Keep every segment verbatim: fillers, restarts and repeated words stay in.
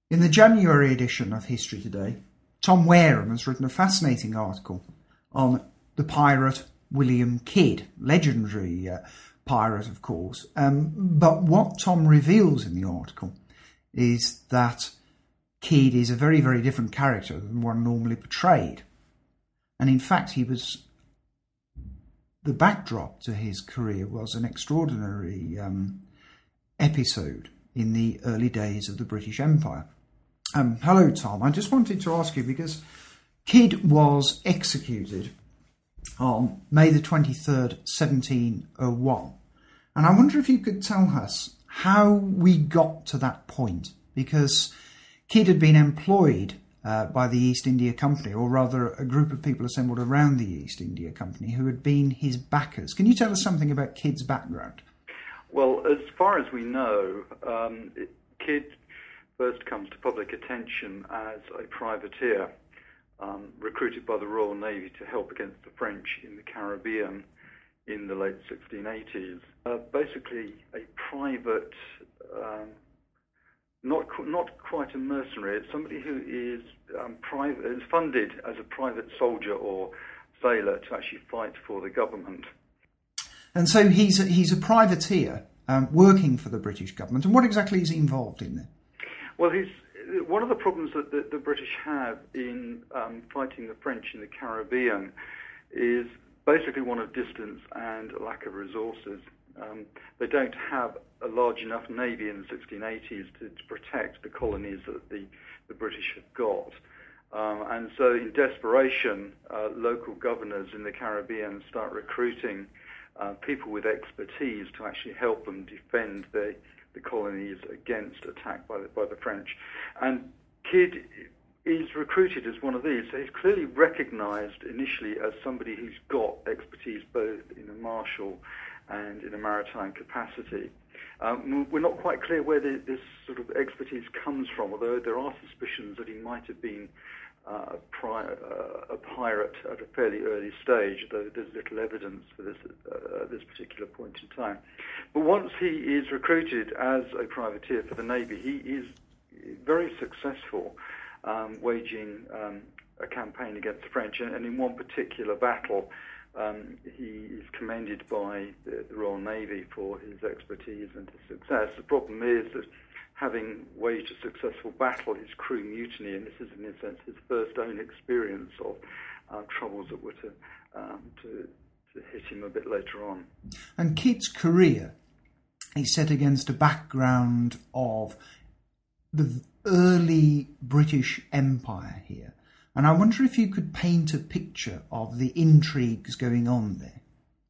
In the January edition of History Today, Tom Wareham has written a fascinating article on the pirate William Kidd, legendary uh, pirate, of course. Um, but what Tom reveals in the article is that Kidd is a very, very different character than one normally portrayed. And in fact, he was... the backdrop to his career was an extraordinary um, episode in the early days of the British Empire. Um, hello, Tom. I just wanted to ask you, because Kidd was executed on May the twenty-third, seventeen oh one. And I wonder if you could tell us how we got to that point, because Kidd had been employed uh, by the East India Company, or rather a group of people assembled around the East India Company who had been his backers. Can you tell us something about Kidd's background? Well, as far as we know, um, Kidd first comes to public attention as a privateer, um, recruited by the Royal Navy to help against the French in the Caribbean in the late sixteen eighties. Uh, basically a private, um, not not quite a mercenary, it's somebody who is, um, private, is funded as a private soldier or sailor to actually fight for the government. And so he's a, he's a privateer um, working for the British government. And what exactly is he involved in there? Well, he's, one of the problems that the, the British have in um, fighting the French in the Caribbean is basically one of distance and lack of resources. Um, they don't have a large enough navy in the sixteen eighties to, to protect the colonies that the, the British have got. Um, and so in desperation, uh, local governors in the Caribbean start recruiting uh, people with expertise to actually help them defend the the colonies against attack by the, by the French. And Kidd is recruited as one of these. So he's clearly recognised initially as somebody who's got expertise both in a martial and in a maritime capacity. Um, we're not quite clear where the, this sort of expertise comes from, although there are suspicions that he might have been uh, a, pri- uh, a pirate at a fairly early stage, though there's little evidence for this uh, at this particular point in time. But once he is recruited as a privateer for the Navy, he is very successful um, waging um, a campaign against the French, and, and in one particular battle, um, he is commended by the, the Royal Navy for his expertise and his success. The problem is that having waged a successful battle, his crew mutiny, and this is in a sense his first own experience of uh, troubles that were to, um, to to hit him a bit later on. And Kidd's career is set against a background of the early British Empire here. And I wonder if you could paint a picture of the intrigues going on there.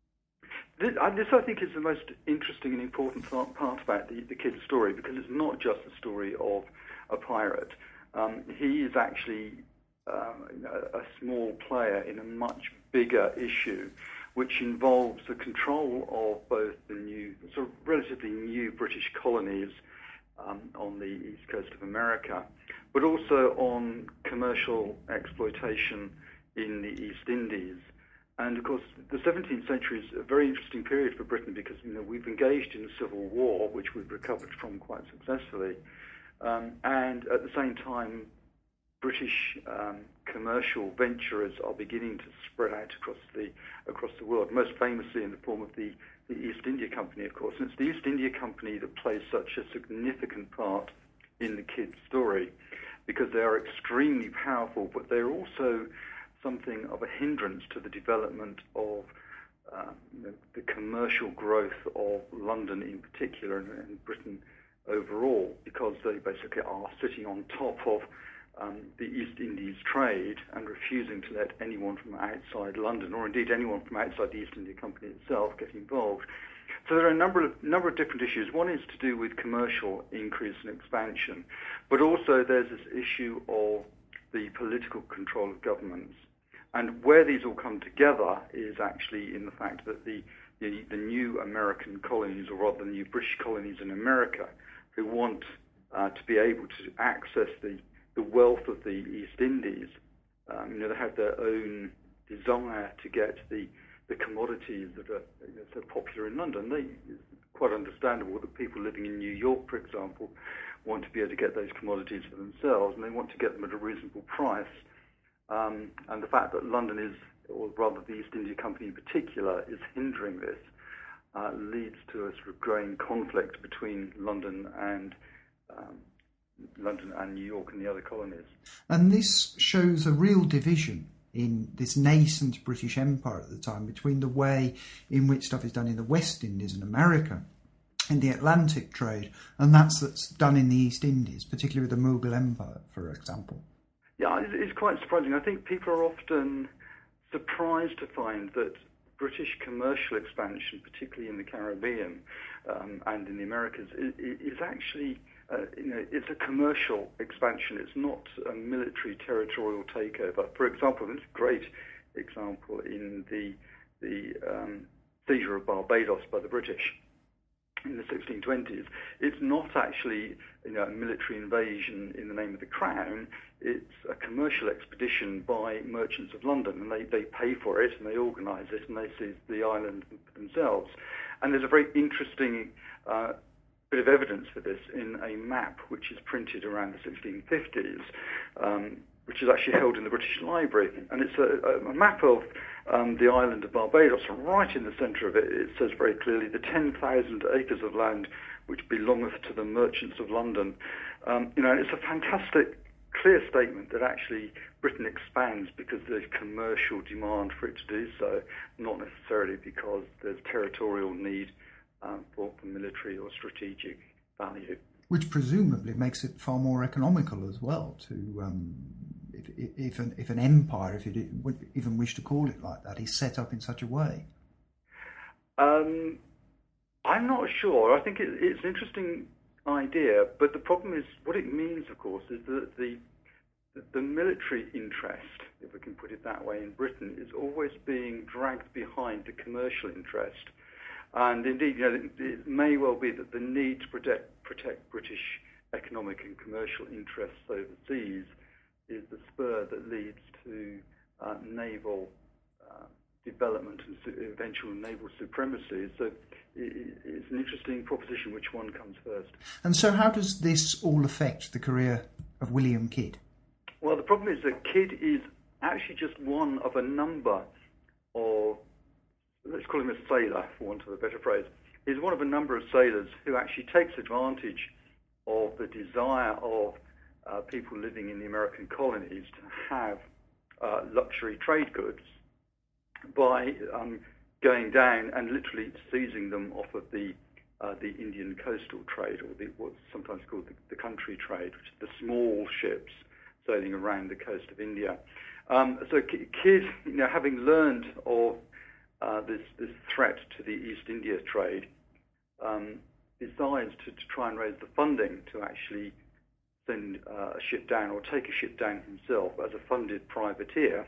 This, uh, this, I think, is the most interesting and important part about the, the Kidd story, because it's not just the story of a pirate. Um, he is actually um, a, a small player in a much bigger issue, which involves the control of both the new, sort of relatively new British colonies um, on the east coast of America, but also on commercial exploitation in the East Indies. And of course, the seventeenth century is a very interesting period for Britain, because you know we've engaged in a civil war, which we've recovered from quite successfully, um, and at the same time, British um, commercial venturers are beginning to spread out across the across the world. Most famously in the form of the, the East India Company, of course. And it's the East India Company that plays such a significant part in the Kidd story, because they are extremely powerful, but they're also something of a hindrance to the development of uh, you know, the commercial growth of London in particular, and, and Britain overall, because they basically are sitting on top of um, the East Indies trade and refusing to let anyone from outside London, or indeed anyone from outside the East India Company itself, get involved. So there are a number of number of different issues. One is to do with commercial increase and expansion, but also there's this issue of the political control of governments. And where these all come together is actually in the fact that the, the, the new American colonies, or rather the new British colonies in America, who want uh, to be able to access the, the wealth of the East Indies, um, you know, they have their own desire to get the, the commodities that are you know, so popular in London. They, quite understandable that people living in New York, for example, want to be able to get those commodities for themselves, and they want to get them at a reasonable price. Um, and the fact that London is, or rather the East India Company in particular, is hindering this uh, leads to a sort of growing conflict between London and um, London and New York and the other colonies. And this shows a real division in this nascent British Empire at the time between the way in which stuff is done in the West Indies and America in the Atlantic trade, and that's that's done in the East Indies, particularly with the Mughal Empire, for example. Yeah, it's quite surprising. I think people are often surprised to find that British commercial expansion, particularly in the Caribbean um, and in the Americas, is, is actually, uh, you know, it's a commercial expansion. It's not a military territorial takeover. For example, there's a great example in the the um, seizure of Barbados by the British in the sixteen twenties. It's not actually, you know, a military invasion in the name of the Crown. It's a commercial expedition by merchants of London, and they, they pay for it, and they organise it, and they seize the island themselves. And there's a very interesting uh, bit of evidence for this in a map which is printed around the sixteen fifties, um, which is actually held in the British Library. And it's a, a map of um, the island of Barbados, and right in the centre of it, it says very clearly the ten thousand acres of land which belongeth to the merchants of London. Um, you know, and it's a fantastic, clear statement that actually Britain expands because there's commercial demand for it to do so, not necessarily because there's territorial need um, for, for military or strategic value. Which presumably makes it far more economical as well to, um, if, if, an, if an empire, if you would even wish to call it like that, is set up in such a way. Um, I'm not sure. I think it, it's an interesting idea, but the problem is, what it means, of course, is that the the military interest, if we can put it that way, in Britain is always being dragged behind the commercial interest. And indeed, you know, it, it may well be that the need to protect, protect British economic and commercial interests overseas is the spur that leads to uh, naval uh, development and su- eventual naval supremacy. So it, it's an interesting proposition which one comes first. And so how does this all affect the career of William Kidd? Well, the problem is that Kidd is actually just one of a number of, let's call him a sailor, for want of a better phrase. He's one of a number of sailors who actually takes advantage of the desire of uh, people living in the American colonies to have uh, luxury trade goods by um, going down and literally seizing them off of the uh, the Indian coastal trade, or the, what's sometimes called the, the country trade, which is the small ships sailing around the coast of India. Um, so Kidd, you know, having learned of uh, this, this threat to the East India trade, um, decides to, to try and raise the funding to actually send uh, a ship down, or take a ship down himself as a funded privateer,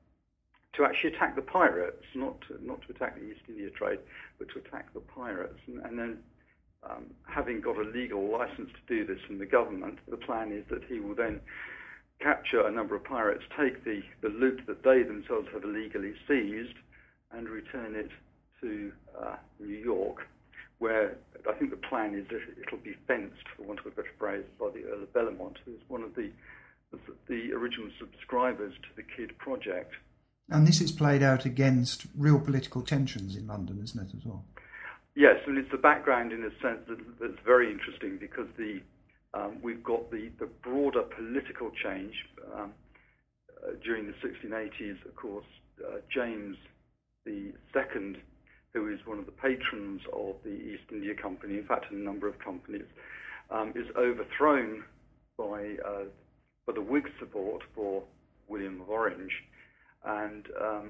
to actually attack the pirates, not to, not to attack the East India trade, but to attack the pirates. And, and then, um, having got a legal license to do this from the government, the plan is that he will then capture a number of pirates, take the, the loot that they themselves have illegally seized, and return it to uh, New York, where I think the plan is that it'll be fenced, for want of a better phrase, by the Earl of Bellamont, who's one of the, the original subscribers to the Kidd project. And this is played out against real political tensions in London, isn't it, as well? Yes, and it's the background in a sense that, that's very interesting, because the Um, we've got the, the broader political change. Um, uh, during the sixteen eighties, of course, uh, James the Second, who is one of the patrons of the East India Company, in fact a number of companies, um, is overthrown by, uh, by the Whig support for William of Orange. And um,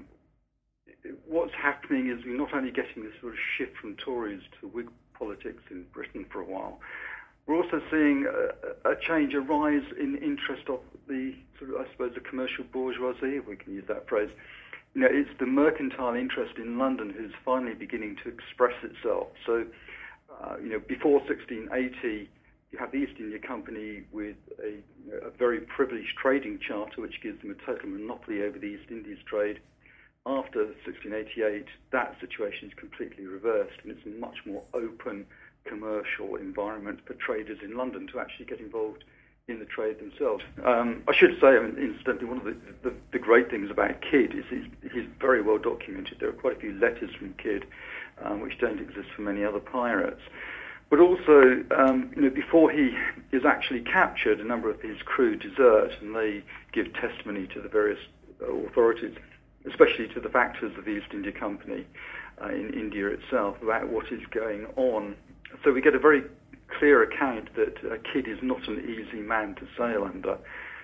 what's happening is we're not only getting this sort of shift from Tories to Whig politics in Britain for a while, we're also seeing a, a change, a rise in interest of the, sort of, I suppose, the commercial bourgeoisie, if we can use that phrase. You know, it's the mercantile interest in London who's finally beginning to express itself. So, uh, you know, before sixteen eighty, you have the East India Company with a, you know, a very privileged trading charter, which gives them a total monopoly over the East Indies trade. after sixteen eighty-eight, that situation is completely reversed, and it's a much more open commercial environment for traders in London to actually get involved in the trade themselves. Um, I should say, I mean, incidentally, one of the, the, the great things about Kidd is he's, he's very well documented. There are quite a few letters from Kidd, um, which don't exist for many other pirates. But also, um, you know, before he is actually captured, a number of his crew desert, and they give testimony to the various authorities, especially to the factors of the East India Company uh, in India itself, about what is going on. So we get a very clear account that uh, Kidd is not an easy man to sail under.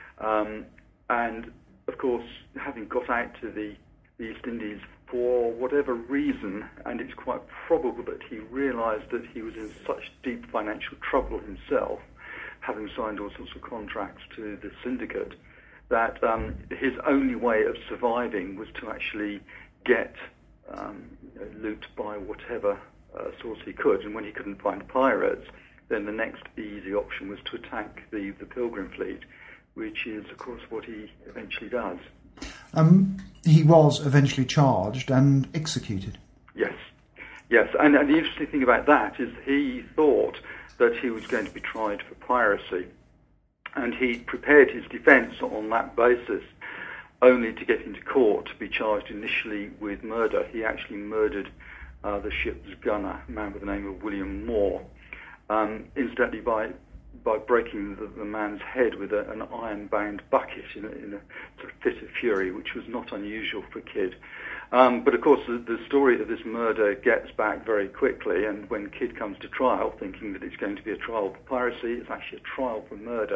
Um, and, of course, having got out to the, the East Indies for whatever reason, and it's quite probable that he realised that he was in such deep financial trouble himself, having signed all sorts of contracts to the syndicate, that um, his only way of surviving was to actually get um, you know, loot by whatever uh, source he could. And when he couldn't find pirates, then the next easy option was to attack the, the Pilgrim fleet, which is, of course, what he eventually does. Um, he was eventually charged and executed. Yes, yes. And, and the interesting thing about that is he thought that he was going to be tried for piracy, and he prepared his defence on that basis, only to get into court to be charged initially with murder. He actually murdered uh, the ship's gunner, a man with the name of William Moore, um, incidentally by by breaking the, the man's head with a, an iron-bound bucket in a, in a sort of fit of fury, which was not unusual for Kidd. Um, but of course, the, the story of this murder gets back very quickly, and when Kidd comes to trial, thinking that it's going to be a trial for piracy, it's actually a trial for murder.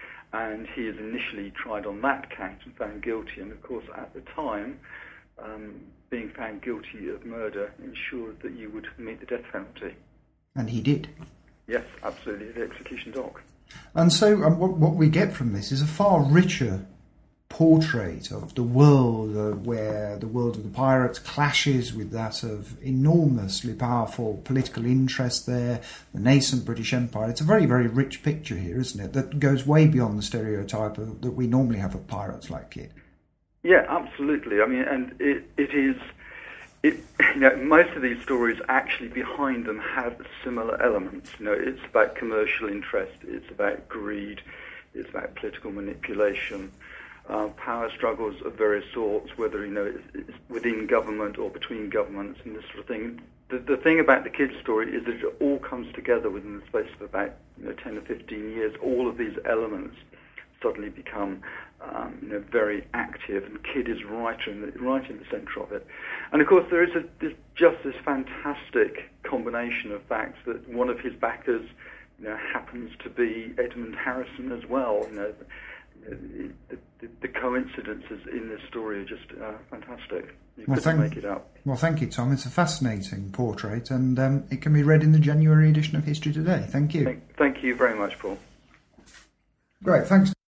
And he is initially tried on that count and found guilty. And of course, at the time, um, being found guilty of murder ensured that you would meet the death penalty. And he did. Yes, absolutely, the execution dock. And so um, what, what we get from this is a far richer portrait of the world uh, where the world of the pirates clashes with that of enormously powerful political interest there, the nascent British Empire. It's a very, very rich picture here, isn't it, that goes way beyond the stereotype of, that we normally have of pirates like Kidd. Yeah, absolutely. I mean, and it, it is... It, you know, most of these stories actually behind them have similar elements. You know, it's about commercial interest, it's about greed, it's about political manipulation, uh, power struggles of various sorts, whether you know it's, it's within government or between governments and this sort of thing. The, the thing about the Kidd story is that it all comes together within the space of about you know, ten or fifteen years. All of these elements suddenly become um, you know, very active, and Kidd is right in the right in the centre of it. And of course, there is a, there's just this fantastic combination of facts that one of his backers, you know, happens to be Edmund Harrison as well. You know, the, the, the, the coincidences in this story are just uh, fantastic. You well, couldn't thank, make it up. Well, thank you, Tom. It's a fascinating portrait, and um, it can be read in the January edition of History Today. Thank you. Thank, thank you very much, Paul. Great, thanks.